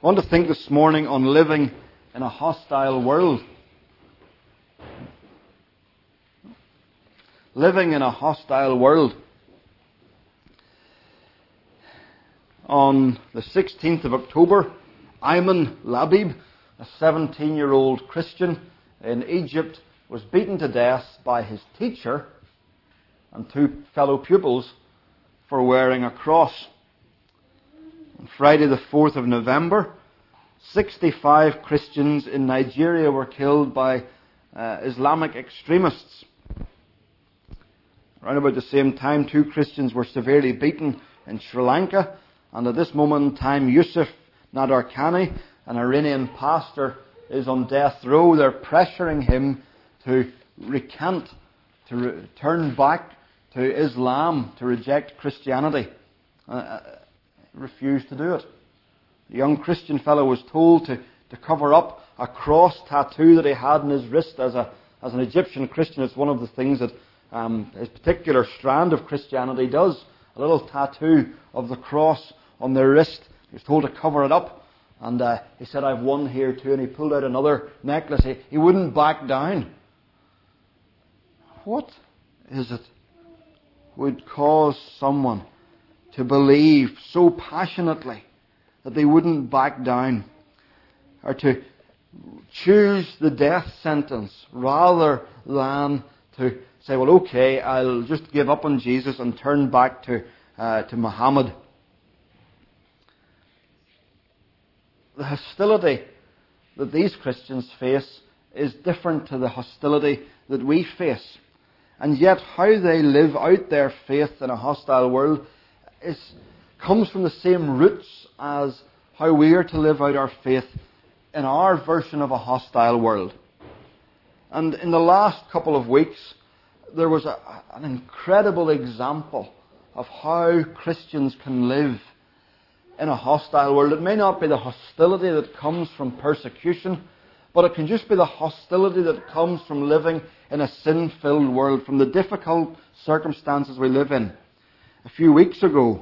I want to think this morning on living in a hostile world. Living in a hostile world. On the 16th of October, Ayman Labib, a 17-year-old Christian in Egypt, was beaten to death by his teacher and two fellow pupils for wearing a cross. On Friday the 4th of November, 65 Christians in Nigeria were killed by Islamic extremists. Around about the same time, 2 Christians were severely beaten in Sri Lanka, and at this moment in time, Yusuf Nadarkhani, an Iranian pastor, is on death row. They're pressuring him to recant, to turn back to Islam, to reject Christianity. Refused to do it. The young Christian fellow was told to cover up a cross tattoo that he had on his wrist. As an Egyptian Christian, it's one of the things that his particular strand of Christianity does. A little tattoo of the cross on their wrist. He was told to cover it up. And he said, "I've one here too." And he pulled out another necklace. He wouldn't back down. What is it would cause someone to believe so passionately that they wouldn't back down, or to choose the death sentence rather than to say, "Well, okay, I'll just give up on Jesus and turn back to Muhammad"? The hostility that these Christians face is different to the hostility that we face. And yet how they live out their faith in a hostile world comes from the same roots as how we are to live out our faith in our version of a hostile world. And in the last couple of weeks, there was an incredible example of how Christians can live in a hostile world. It may not be the hostility that comes from persecution, but it can just be the hostility that comes from living in a sin-filled world, from the difficult circumstances we live in. A few weeks ago,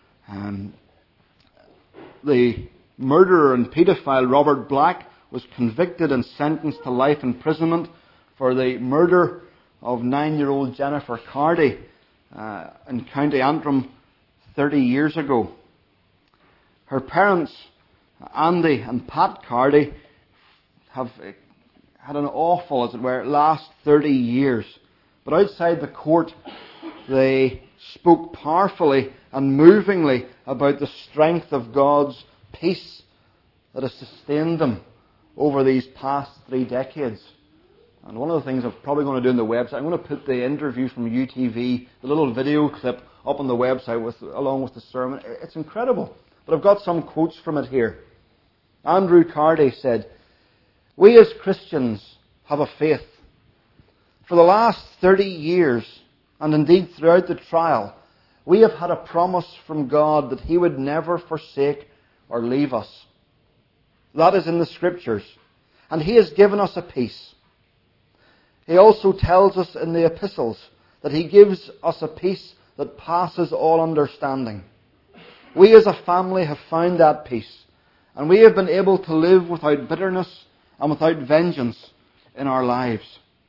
the murderer and paedophile Robert Black was convicted and sentenced to life imprisonment for the murder of 9-year-old Jennifer Cardy in County Antrim 30 years ago. Her parents, Andy and Pat Cardy, have had an awful, as it were, last 30 years. But outside the court, they spoke powerfully and movingly about the strength of God's peace that has sustained them over these past 3 decades. And one of the things I'm probably going to do on the website, I'm going to put the interview from UTV, the little video clip, up on the website along with the sermon. It's incredible. But I've got some quotes from it here. Andrew Cardy said, "We as Christians have a faith. For the last 30 years, and indeed throughout the trial, we have had a promise from God that He would never forsake or leave us. That is in the Scriptures. And He has given us a peace. He also tells us in the epistles that He gives us a peace that passes all understanding. We as a family have found that peace, and we have been able to live without bitterness and without vengeance in our lives."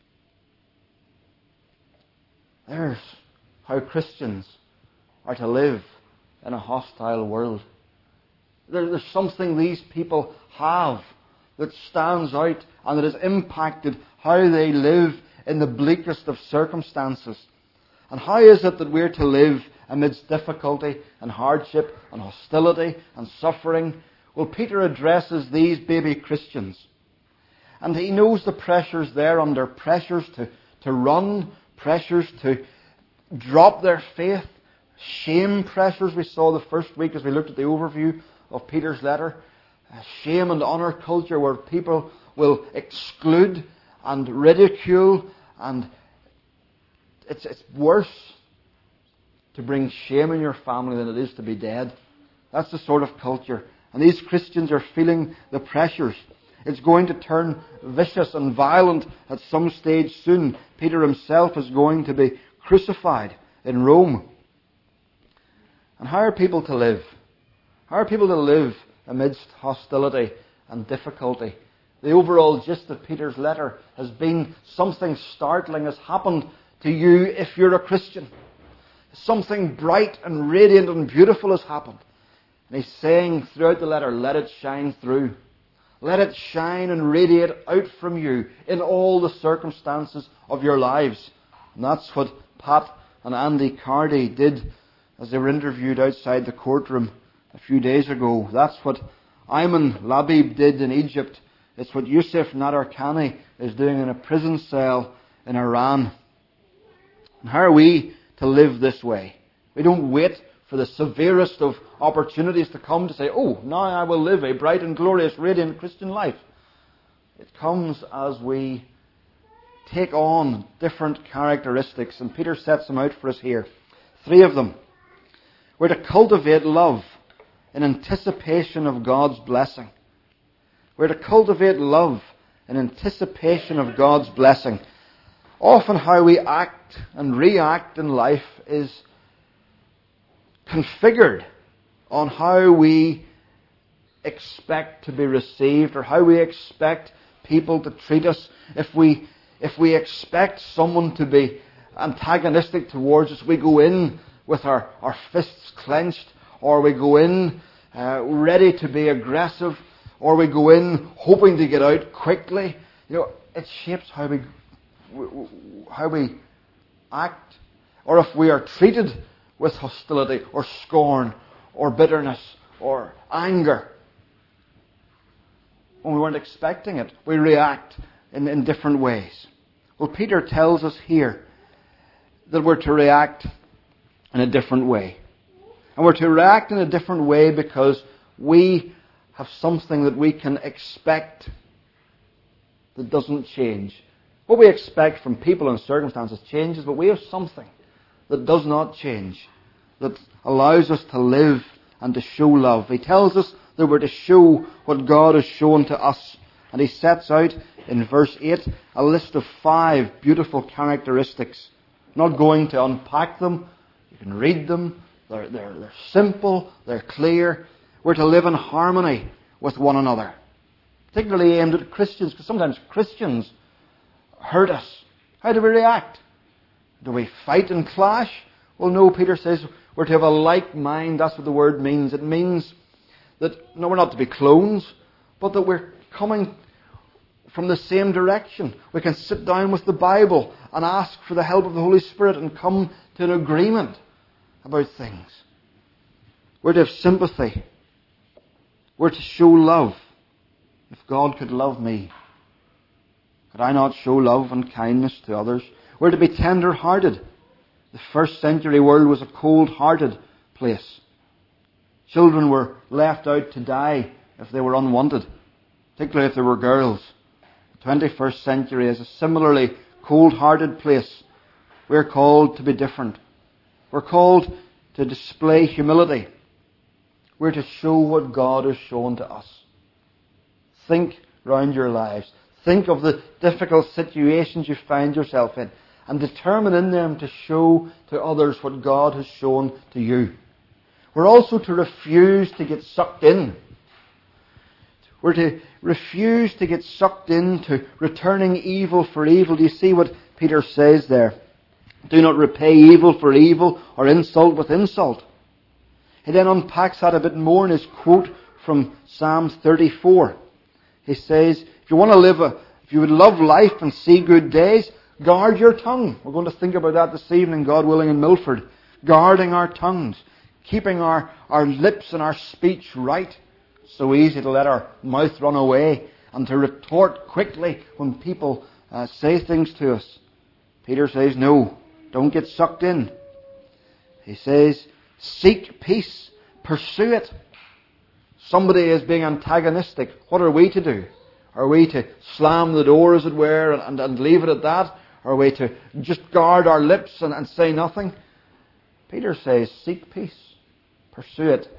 There's how Christians are to live in a hostile world. There's something these people have that stands out and that has impacted how they live in the bleakest of circumstances. And how is it that we're to live amidst difficulty and hardship and hostility and suffering? Well, Peter addresses these baby Christians. And he knows the pressures they're under. Pressures to run. Pressures to drop their faith. Shame pressures we saw the first week as we looked at the overview of Peter's letter. Shame and honour culture where people will exclude and ridicule, and it's worse to bring shame in your family than it is to be dead. That's the sort of culture. And these Christians are feeling the pressures. It's going to turn vicious and violent at some stage soon. Peter himself is going to be crucified in Rome. And how are people to live? How are people to live amidst hostility and difficulty. The overall gist of Peter's letter has been something startling has happened to you if you're a Christian. Something bright and radiant and beautiful has happened. And he's saying throughout the letter, let it shine through. Let it shine and radiate out from you in all the circumstances of your lives. And that's what Pat and Andy Cardy did as they were interviewed outside the courtroom a few days ago. That's what Ayman Labib did in Egypt. It's what Yusuf Nadarkhani is doing in a prison cell in Iran. And how are we to live this way? We don't wait for the severest of opportunities to come to say, oh, now I will live a bright and glorious, radiant Christian life. It comes as we take on different characteristics, and Peter sets them out for us here. 3 of them. We're to cultivate love in anticipation of God's blessing. We're to cultivate love in anticipation of God's blessing. Often how we act and react in life is configured on how we expect to be received or how we expect people to treat us. If we expect someone to be antagonistic towards us, we go in with our fists clenched, or we go in ready to be aggressive, or we go in hoping to get out quickly. It shapes how we act. Or if we are treated with hostility or scorn or bitterness or anger, when we weren't expecting it, we react in different ways. Well, Peter tells us here that we're to react in a different way. And we're to react in a different way because we have something that we can expect that doesn't change. What we expect from people and circumstances changes, but we have something that does not change, that allows us to live and to show love. He tells us that we're to show what God has shown to us. And he sets out in verse 8 a list of 5 beautiful characteristics. I'm not going to unpack them. You can read them. They're simple. They're clear. We're to live in harmony with one another. Particularly aimed at Christians, because sometimes Christians hurt us. How do we react? Do we fight and clash? Well, no, Peter says we're to have a like mind. That's what the word means. It means that, no, we're not to be clones, but that we're coming from the same direction. We can sit down with the Bible and ask for the help of the Holy Spirit and come to an agreement about things. We're to have sympathy. We're to show love. If God could love me, could I not show love and kindness to others? We're to be tender-hearted. The first century world was a cold-hearted place. Children were left out to die if they were unwanted, particularly if they were girls. The 21st century is a similarly cold-hearted place. We're called to be different. We're called to display humility. We're to show what God has shown to us. Think round your lives. Think of the difficult situations you find yourself in and determine in them to show to others what God has shown to you. We're also to refuse to get sucked in. We're to refuse to get sucked into returning evil for evil. Do you see what Peter says there? Do not repay evil for evil or insult with insult. He then unpacks that a bit more in his quote from Psalm 34. He says, if you would love life and see good days, guard your tongue. We're going to think about that this evening, God willing, in Milford. Guarding our tongues. Keeping our lips and our speech right. So easy to let our mouth run away and to retort quickly when people say things to us. Peter says, no, don't get sucked in. He says, seek peace. Pursue it. Somebody is being antagonistic. What are we to do? Are we to slam the door, as it were, and leave it at that? Are we to just guard our lips and say nothing? Peter says, seek peace. Pursue it.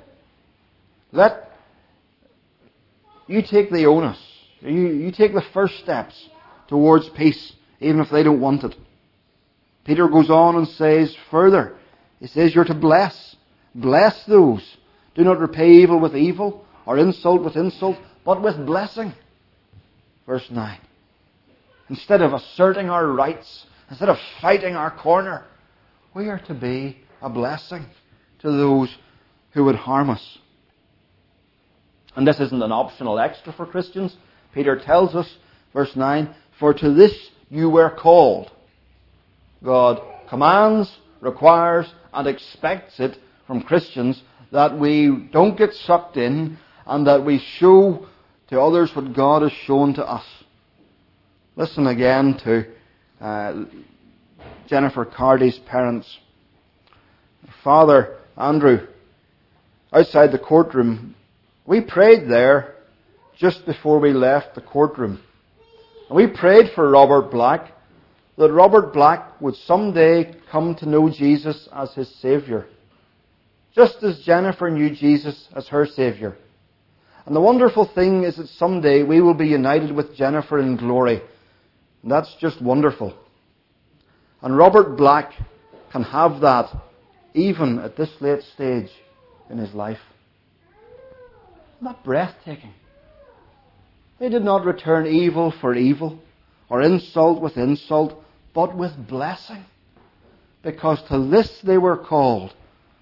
You take the onus. You take the first steps towards peace, even if they don't want it. Peter goes on and says further, he says you're to bless. Bless those. Do not repay evil with evil or or insult with insult, but with blessing. Verse 9. Instead of asserting our rights, instead of fighting our corner, we are to be a blessing to those who would harm us. And this isn't an optional extra for Christians. Peter tells us, verse 9, for to this you were called. God commands, requires, and expects it from Christians that we don't get sucked in and that we show to others what God has shown to us. Listen again to Jennifer Cardy's parents. Father Andrew, outside the courtroom, we prayed there just before we left the courtroom. And we prayed for Robert Black, that Robert Black would someday come to know Jesus as his Saviour, just as Jennifer knew Jesus as her Saviour. And the wonderful thing is that someday we will be united with Jennifer in glory. And that's just wonderful. And Robert Black can have that even at this late stage in his life. Isn't that breathtaking? They did not return evil for evil or insult with insult, but with blessing, because to this they were called.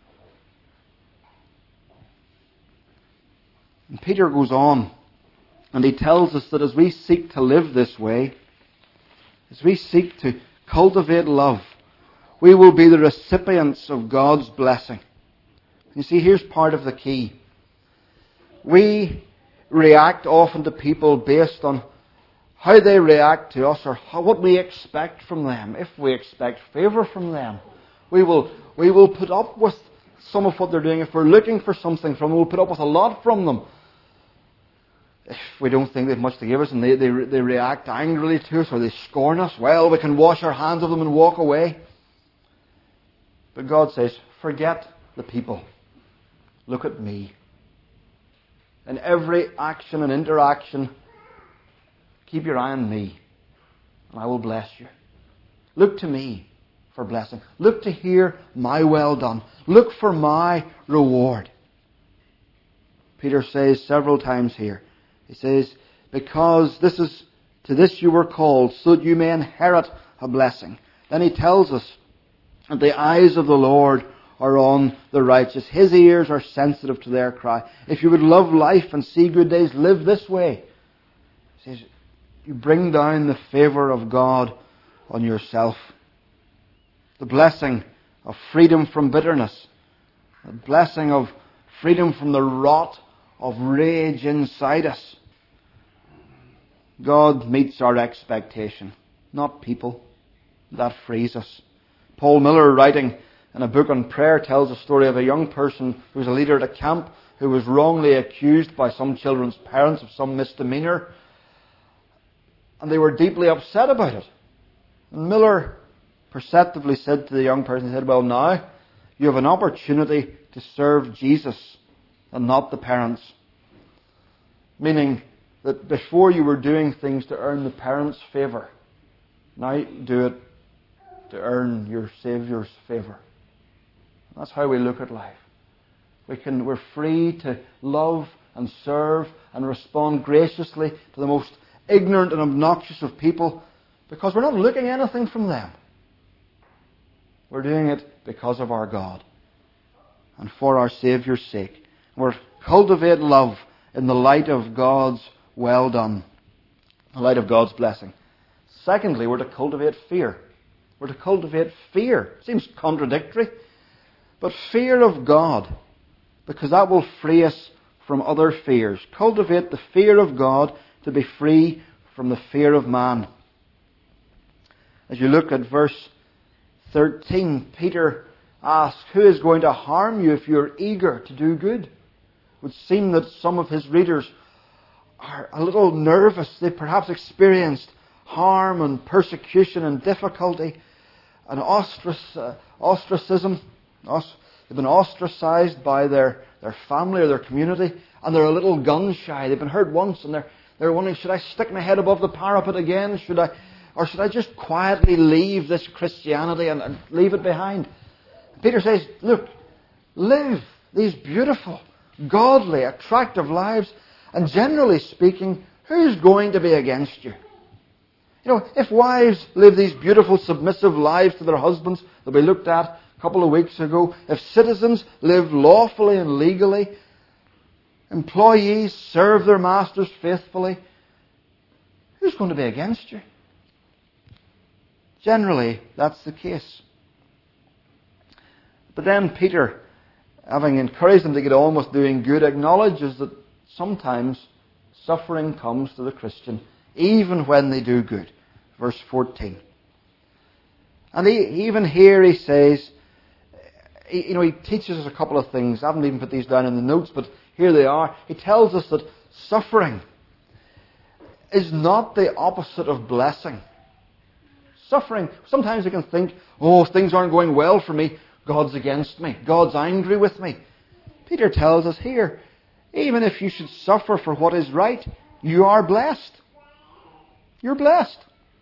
And Peter goes on, and he tells us that as we seek to live this way, as we seek to cultivate love, we will be the recipients of God's blessing. You see, here's part of the key. We react often to people based on how they react to us or what we expect from them. If we expect favour from them, we will put up with some of what they're doing. If we're looking for something from them, we'll put up with a lot from them. If we don't think they have much to give us and they react angrily to us or they scorn us, well, we can wash our hands of them and walk away. But God says, forget the people. Look at me. In every action and interaction, keep your eye on me, and I will bless you. Look to me for blessing. Look to hear my well done. Look for my reward. Peter says several times here, he says, because to this you were called, so that you may inherit a blessing. Then he tells us that the eyes of the Lord are on the righteous. His ears are sensitive to their cry. If you would love life and see good days, live this way. He says, you bring down the favour of God on yourself. The blessing of freedom from bitterness. The blessing of freedom from the rot of rage inside us. God meets our expectation, not people. That frees us. Paul Miller, writing in a book on prayer, tells a story of a young person who was a leader at a camp who was wrongly accused by some children's parents of some misdemeanour. And they were deeply upset about it. And Miller perceptively said to the young person, he said, well, now you have an opportunity to serve Jesus and not the parents. Meaning that before you were doing things to earn the parents' favour, now do it to earn your Saviour's favour. That's how we look at life. We're free to love and serve and respond graciously to the most ignorant and obnoxious of people because we're not looking anything from them. We're doing it because of our God and for our Saviour's sake. We're to cultivate love in the light of God's well done, the light of God's blessing. Secondly, we're to cultivate fear. We're to cultivate fear. Seems contradictory. But fear of God, because that will free us from other fears. Cultivate the fear of God to be free from the fear of man. As you look at verse 13, Peter asks, who is going to harm you if you're eager to do good? It would seem that some of his readers are a little nervous. They perhaps experienced harm and persecution and difficulty and ostracism. They've been ostracized by their family or their community, and they're a little gun shy. They've been hurt once, and they're wondering, should I stick my head above the parapet again? Should I just quietly leave this Christianity and leave it behind? Peter says, look, live these beautiful, godly, attractive lives. And generally speaking, who's going to be against you? You know, if wives live these beautiful, submissive lives to their husbands that we looked at a couple of weeks ago, if citizens live lawfully and legally, employees serve their masters faithfully, who's going to be against you? Generally, that's the case. But then Peter, having encouraged them to get on with doing good, acknowledges that sometimes suffering comes to the Christian, even when they do good. Verse 14. And even here he says, he teaches us a couple of things. I haven't even put these down in the notes, but here they are. He tells us that suffering is not the opposite of blessing. Suffering, sometimes we can think, things aren't going well for me. God's against me. God's angry with me. Peter tells us here, even if you should suffer for what is right, you are blessed. You're blessed.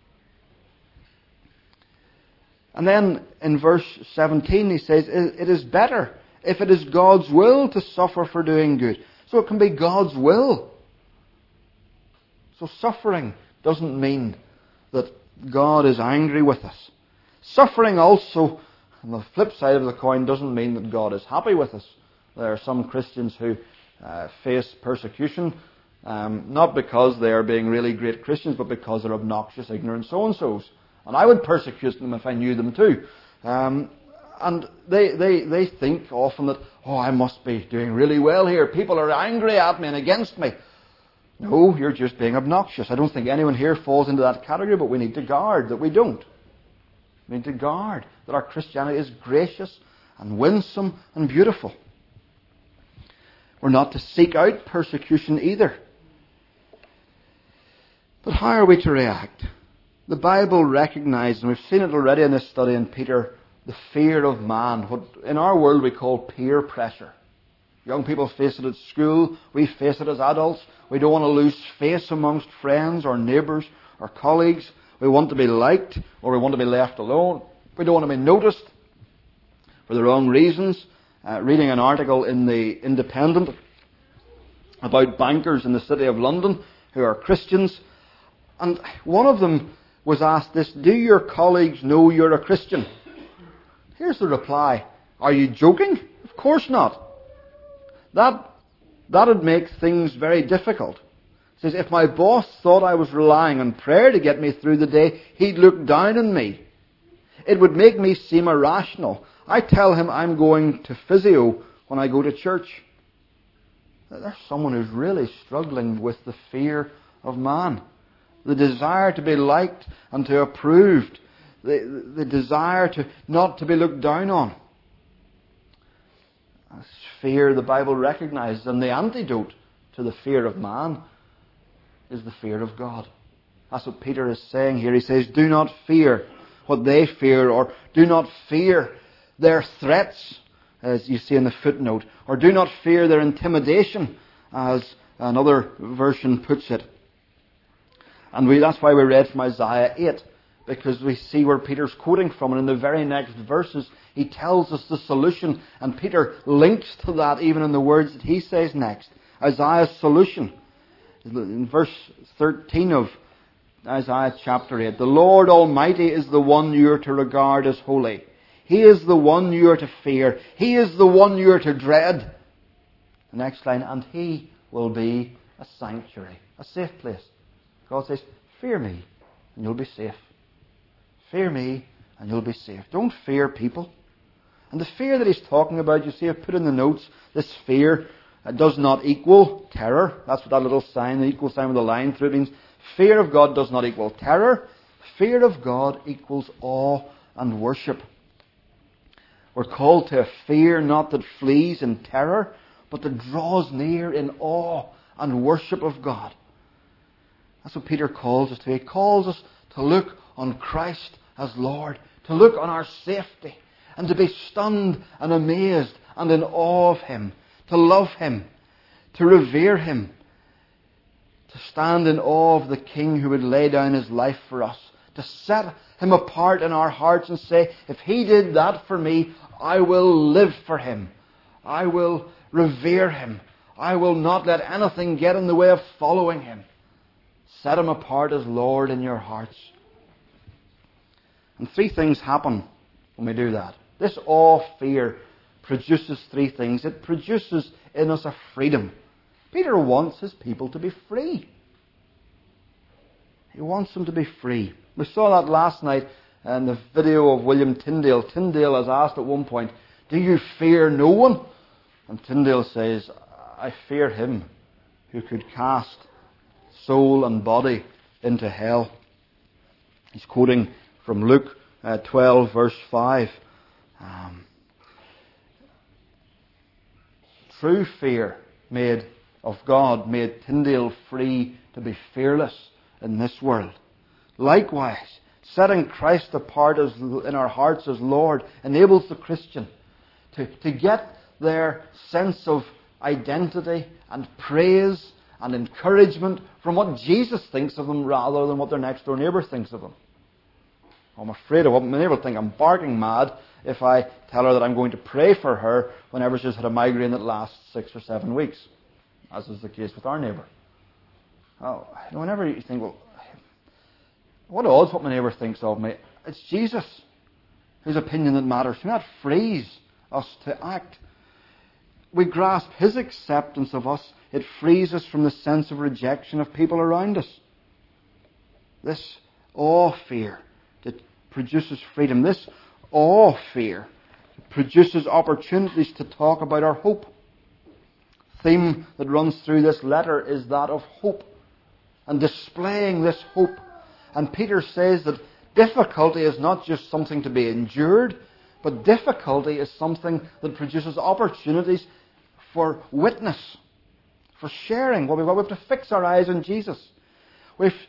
And then in verse 17 he says, it is better if it is God's will to suffer for doing good. So it can be God's will. So suffering doesn't mean that God is angry with us. Suffering also, on the flip side of the coin, doesn't mean that God is happy with us. There are some Christians who face persecution, not because they are being really great Christians, but because they're obnoxious, ignorant so-and-sos. And I would persecute them if I knew them too. And they think often that, I must be doing really well here. People are angry at me and against me. No, you're just being obnoxious. I don't think anyone here falls into that category, but we need to guard that we don't. We need to guard that our Christianity is gracious and winsome and beautiful. We're not to seek out persecution either. But how are we to react? The Bible recognizes, and we've seen it already in this study in Peter, the fear of man, what in our world we call peer pressure. Young people face it at school, we face it as adults. We don't want to lose face amongst friends or neighbours or colleagues. We want to be liked or we want to be left alone. We don't want to be noticed for the wrong reasons. Reading an article in the Independent about bankers in the City of London who are Christians. And one of them was asked this, do your colleagues know you're a Christian? Here's the reply. Are you joking? Of course not. That'd make things very difficult. It says, if my boss thought I was relying on prayer to get me through the day, he'd look down on me. It would make me seem irrational. I tell him I'm going to physio when I go to church. There's someone who's really struggling with the fear of man. The desire to be liked and to approved. The desire to not to be looked down on. That's fear the Bible recognizes, and the antidote to the fear of man is the fear of God. That's what Peter is saying here. He says, do not fear what they fear, or do not fear their threats, as you see in the footnote, or do not fear their intimidation, as another version puts it. And that's why we read from Isaiah 8, because we see where Peter's quoting from, and in the very next verses he tells us the solution, and Peter links to that even in the words that he says next. Isaiah's solution. In verse 13 of Isaiah chapter 8, the Lord Almighty is the one you are to regard as holy. He is the one you are to fear. He is the one you are to dread. The next line, and He will be a sanctuary, a safe place. God says, fear me and you'll be safe. Fear me and you'll be safe. Don't fear people. And the fear that he's talking about, you see, I've put in the notes, this fear does not equal terror. That's what that little sign, the equal sign with a line through it means. Fear of God does not equal terror. Fear of God equals awe and worship. We're called to a fear not that flees in terror, but that draws near in awe and worship of God. That's what Peter calls us to. He calls us to look on Christ as Lord, to look on our safety, and to be stunned and amazed and in awe of Him, to love Him, to revere Him, to stand in awe of the King who would lay down His life for us, to set Him apart in our hearts and say, if He did that for me, I will live for Him. I will revere Him. I will not let anything get in the way of following Him. Set Him apart as Lord in your hearts. And three things happen when we do that. This awe, fear, produces three things. It produces in us a freedom. Peter wants his people to be free. He wants them to be free. We saw that last night in the video of William Tyndale. Tyndale is asked at one point, do you fear no one? And Tyndale says, I fear Him who could cast soul and body into hell. He's quoting from Luke 12 verse 5. True fear of God made Tyndale free to be fearless in this world. Likewise, setting Christ apart in our hearts as Lord enables the Christian to get their sense of identity and praise and encouragement from what Jesus thinks of them rather than what their next door neighbour thinks of them. I'm afraid of what my neighbour will think I'm barking mad if I tell her that I'm going to pray for her whenever she's had a migraine that lasts 6 or 7 weeks, as is the case with our neighbour. Whenever you think, well, what odds what my neighbour thinks of me? It's Jesus whose opinion that matters. That frees us to act. We grasp His acceptance of us. It frees us from the sense of rejection of people around us. This awe-fear that produces freedom. This awe-fear produces opportunities to talk about our hope. The theme that runs through this letter is that of hope and displaying this hope. And Peter says that difficulty is not just something to be endured, but difficulty is something that produces opportunities for witness, for sharing. We have to fix our eyes on Jesus. We have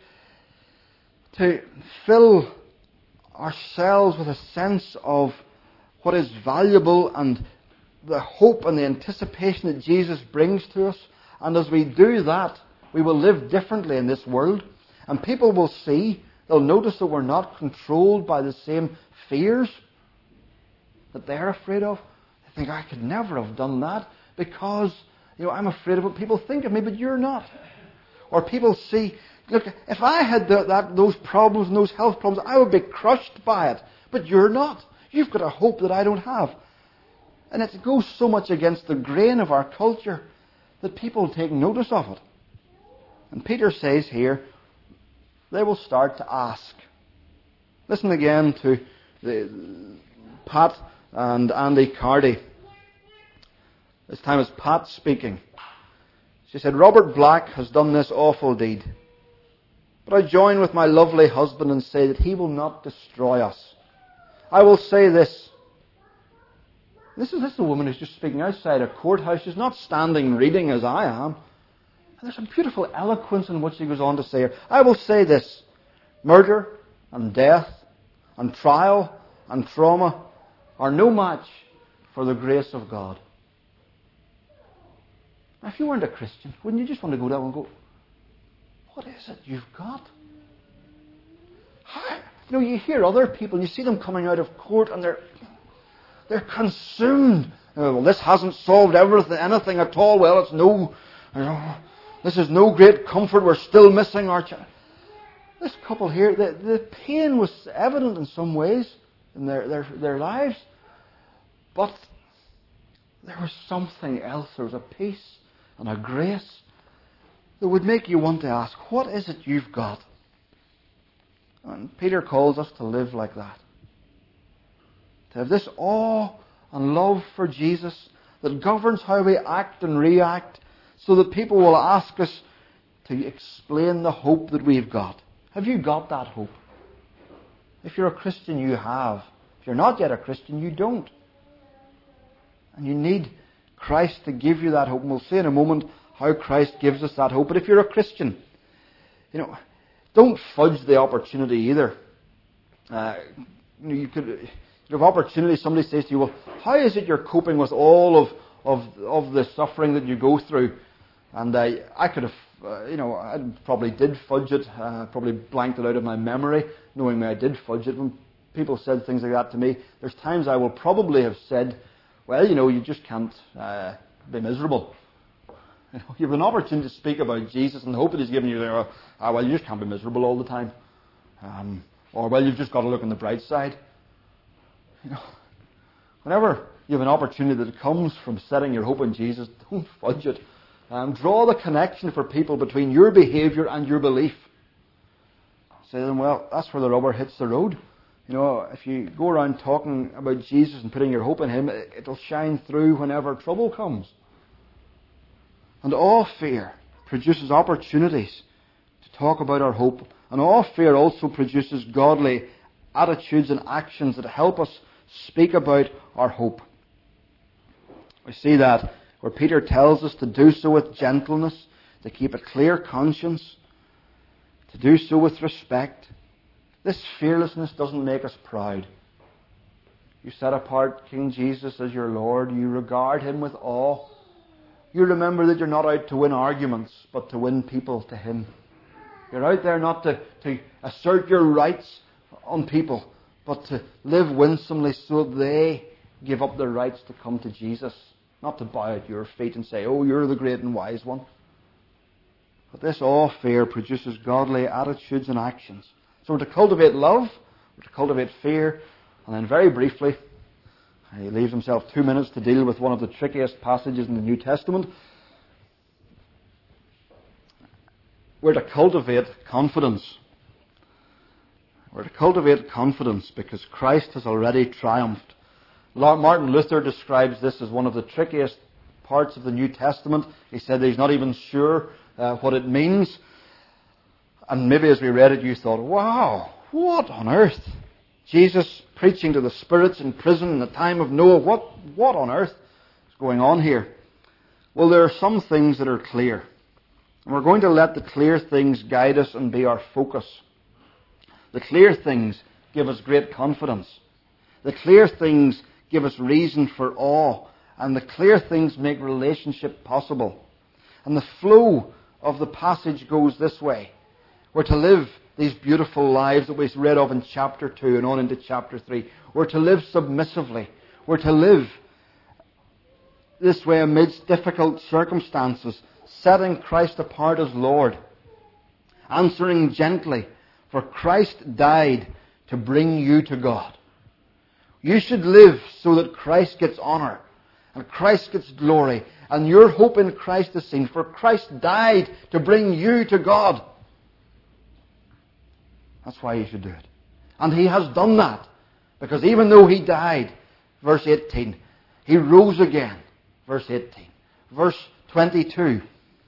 to fill ourselves with a sense of what is valuable and the hope and the anticipation that Jesus brings to us. And as we do that, we will live differently in this world. And people will see, they'll notice that we're not controlled by the same fears that they're afraid of. They think, I could never have done that because, I'm afraid of what people think of me, but you're not. Or people see, look, if I had those problems and those health problems, I would be crushed by it. But you're not. You've got a hope that I don't have. And it goes so much against the grain of our culture that people take notice of it. And Peter says here, they will start to ask. Listen again to Pat and Andy Cardy. This time it's Pat speaking. She said, Robert Black has done this awful deed. But I join with my lovely husband and say that he will not destroy us. I will say this. This is a woman who's just speaking outside a courthouse. She's not standing reading as I am. And there's some beautiful eloquence in what she goes on to say here. I will say this. Murder and death and trial and trauma are no match for the grace of God. Now, if you weren't a Christian, wouldn't you just want to go down and go, what is it you've got? You hear other people, and you see them coming out of court, and they're consumed. Well, this hasn't solved anything at all. Well, this is no great comfort. We're still missing our child. This couple here, the pain was evident in some ways in their lives, but there was something else. There was a peace and a grace that would make you want to ask, what is it you've got? And Peter calls us to live like that. To have this awe and love for Jesus that governs how we act and react, so that people will ask us to explain the hope that we've got. Have you got that hope? If you're a Christian, you have. If you're not yet a Christian, you don't. And you need Christ to give you that hope. And we'll see in a moment how Christ gives us that hope. But if you're a Christian, don't fudge the opportunity either. You have opportunity. Somebody says to you, well, how is it you're coping with all of the suffering that you go through? And I could have, I probably did fudge it. Probably blanked it out of my memory, knowing me I did fudge it. When people said things like that to me, there's times I will probably have said, well, you just can't be miserable. You have an opportunity to speak about Jesus, and the hope that He's given you there, well, you just can't be miserable all the time. Or, well, you've just got to look on the bright side. Whenever you have an opportunity that comes from setting your hope in Jesus, don't fudge it. Draw the connection for people between your behaviour and your belief. Say to them, well, that's where the rubber hits the road. If you go around talking about Jesus and putting your hope in Him, it'll shine through whenever trouble comes. And all fear produces opportunities to talk about our hope. And all fear also produces godly attitudes and actions that help us speak about our hope. We see that where Peter tells us to do so with gentleness, to keep a clear conscience, to do so with respect. This fearlessness doesn't make us proud. You set apart King Jesus as your Lord. You regard Him with awe. You remember that you're not out to win arguments, but to win people to Him. You're out there not to assert your rights on people, but to live winsomely so they give up their rights to come to Jesus. Not to bow at your feet and say, oh, you're the great and wise one. But this awe fear produces godly attitudes and actions. So we're to cultivate love, we're to cultivate fear, and then very briefly, he leaves himself 2 minutes to deal with one of the trickiest passages in the New Testament. We're to cultivate confidence. We're to cultivate confidence because Christ has already triumphed. Martin Luther describes this as one of the trickiest parts of the New Testament. He said that he's not even sure what it means. And maybe as we read it, you thought, wow, what on earth? Jesus preaching to the spirits in prison in the time of Noah. What on earth is going on here? Well, there are some things that are clear. And we're going to let the clear things guide us and be our focus. The clear things give us great confidence. The clear things give us reason for awe. And the clear things make relationship possible. And the flow of the passage goes this way. We're to live these beautiful lives that we read of in chapter 2 and on into chapter 3. We're to live submissively. We're to live this way amidst difficult circumstances, setting Christ apart as Lord, answering gently, for Christ died to bring you to God. You should live so that Christ gets honour and Christ gets glory, and your hope in Christ is seen, for Christ died to bring you to God. That's why you should do it. And He has done that. Because even though He died, verse 18, He rose again, verse 18. Verse 22,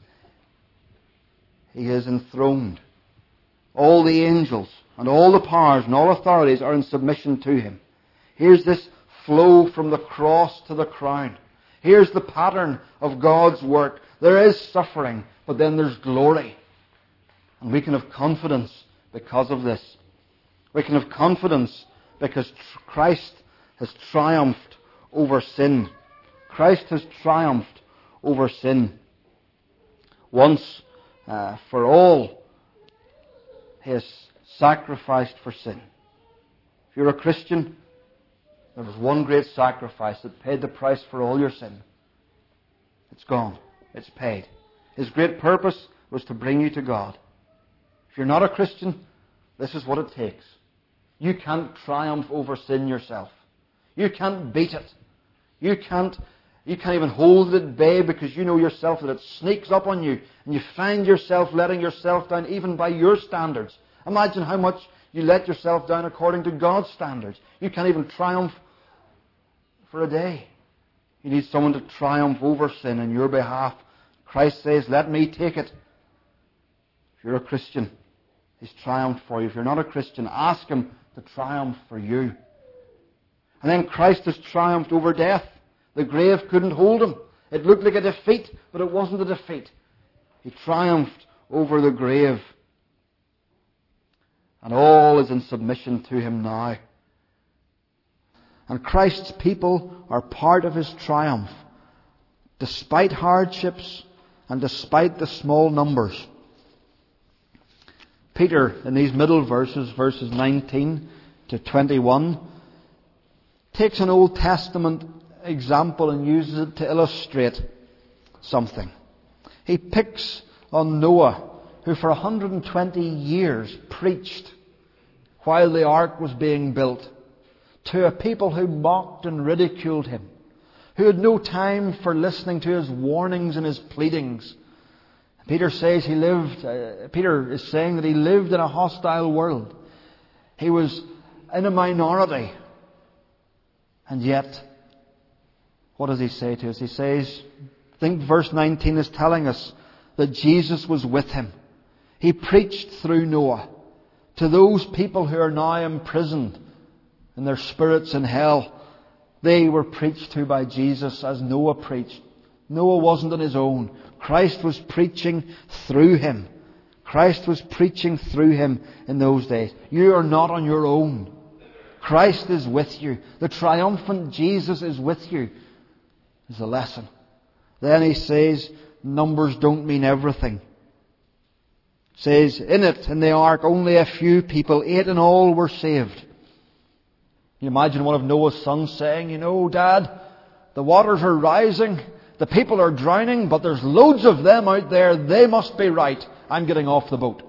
He is enthroned. All the angels and all the powers and all authorities are in submission to Him. Here's this flow from the cross to the crown. Here's the pattern of God's work. There is suffering, but then there's glory. And we can have confidence because of this. We can have confidence because Christ has triumphed over sin. Christ has triumphed over sin. Once for all, He has sacrificed for sin. If you're a Christian, there was one great sacrifice that paid the price for all your sin. It's gone. It's paid. His great purpose was to bring you to God. If you're not a Christian, this is what it takes. You can't triumph over sin yourself. You can't beat it. You can't even hold it at bay because you know yourself that it sneaks up on you and you find yourself letting yourself down even by your standards. Imagine how much you let yourself down according to God's standards. You can't even triumph for a day. You need someone to triumph over sin in your behalf. Christ says, let me take it. If you're a Christian, He's triumphed for you. If you're not a Christian, ask Him to triumph for you. And then Christ has triumphed over death. The grave couldn't hold Him. It looked like a defeat, but it wasn't a defeat. He triumphed over the grave. And all is in submission to Him now. And Christ's people are part of His triumph, despite hardships and despite the small numbers. Peter, in these middle verses, verses 19 to 21, takes an Old Testament example and uses it to illustrate something. He picks on Noah, who for 120 years preached while the ark was being built, to a people who mocked and ridiculed him, who had no time for listening to his warnings and his pleadings. Peter is saying that he lived in a hostile world. He was in a minority. And yet, what does he say to us? He says, I think verse 19 is telling us that Jesus was with him. He preached through Noah to those people who are now imprisoned and their spirits in hell. They were preached to by Jesus as Noah preached. Noah wasn't on his own. Christ was preaching through him. Christ was preaching through him in those days. You are not on your own. Christ is with you. The triumphant Jesus is with you. Is the lesson. Then he says, numbers don't mean everything. He says, in the ark, only a few people, 8 in all, were saved. You imagine one of Noah's sons saying, Dad, the waters are rising, the people are drowning, but there's loads of them out there, they must be right. I'm getting off the boat.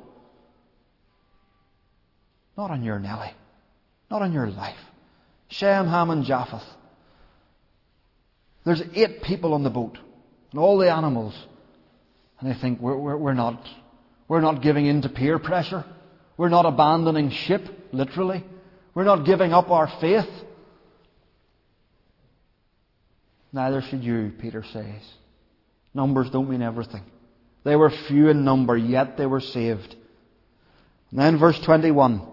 Not on your Nelly. Not on your life. Shem, Ham and Japheth. There's 8 people on the boat, and all the animals. And they think, we're not giving in to peer pressure. We're not abandoning ship, literally. We're not giving up our faith. Neither should you, Peter says. Numbers don't mean everything. They were few in number, yet they were saved. And then verse 21.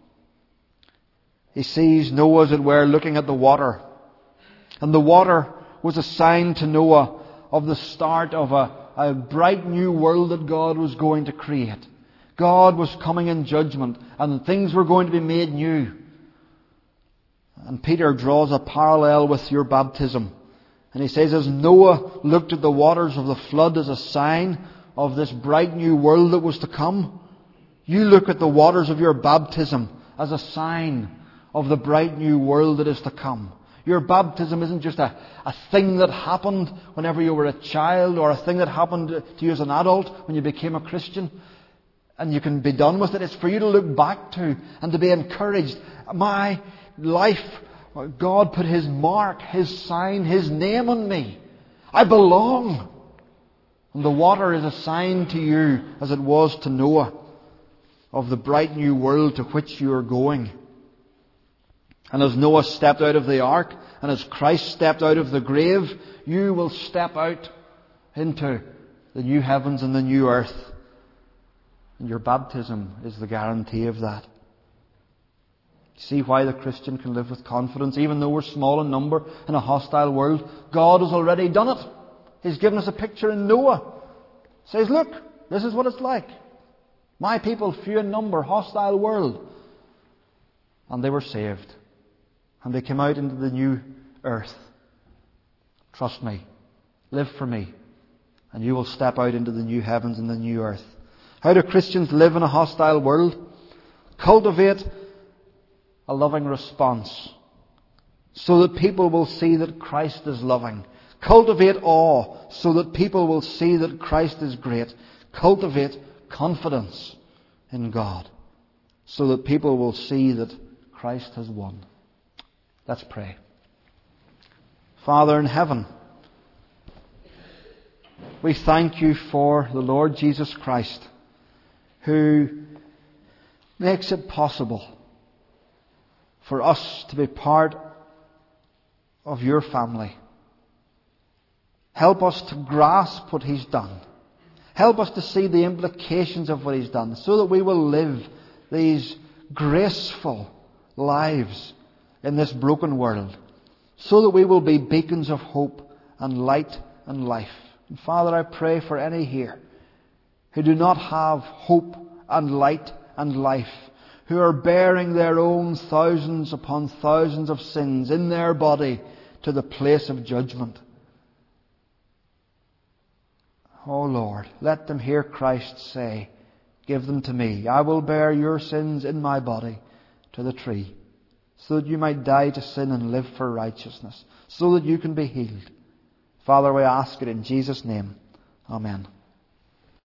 He sees Noah, as it were, looking at the water. And the water was a sign to Noah of the start of a bright new world that God was going to create. God was coming in judgment, and things were going to be made new. And Peter draws a parallel with your baptism. And he says, as Noah looked at the waters of the flood as a sign of this bright new world that was to come, you look at the waters of your baptism as a sign of the bright new world that is to come. Your baptism isn't just a thing that happened whenever you were a child, or a thing that happened to you as an adult when you became a Christian, and you can be done with it. It's for you to look back to and to be encouraged. My life, God put His mark, His sign, His name on me. I belong. And the water is a sign to you, as it was to Noah, of the bright new world to which you are going. And as Noah stepped out of the ark, and as Christ stepped out of the grave, you will step out into the new heavens and the new earth. And your baptism is the guarantee of that. See why the Christian can live with confidence, even though we're small in number in a hostile world. God has already done it. He's given us a picture in Noah. He says, look, this is what it's like. My people, few in number, hostile world. And they were saved. And they came out into the new earth. Trust me. Live for me. And you will step out into the new heavens and the new earth. How do Christians live in a hostile world? Cultivate a loving response, so that people will see that Christ is loving. Cultivate awe, so that people will see that Christ is great. Cultivate confidence in God, so that people will see that Christ has won. Let's pray. Father in heaven, we thank You for the Lord Jesus Christ, who makes it possible for us to be part of Your family. Help us to grasp what He's done. Help us to see the implications of what He's done, so that we will live these graceful lives in this broken world, so that we will be beacons of hope and light and life. And Father, I pray for any here who do not have hope and light and life, who are bearing their own thousands upon thousands of sins in their body to the place of judgment. Oh Lord, let them hear Christ say, give them to me. I will bear your sins in my body to the tree, so that you might die to sin and live for righteousness, so that you can be healed. Father, we ask it in Jesus' name. Amen.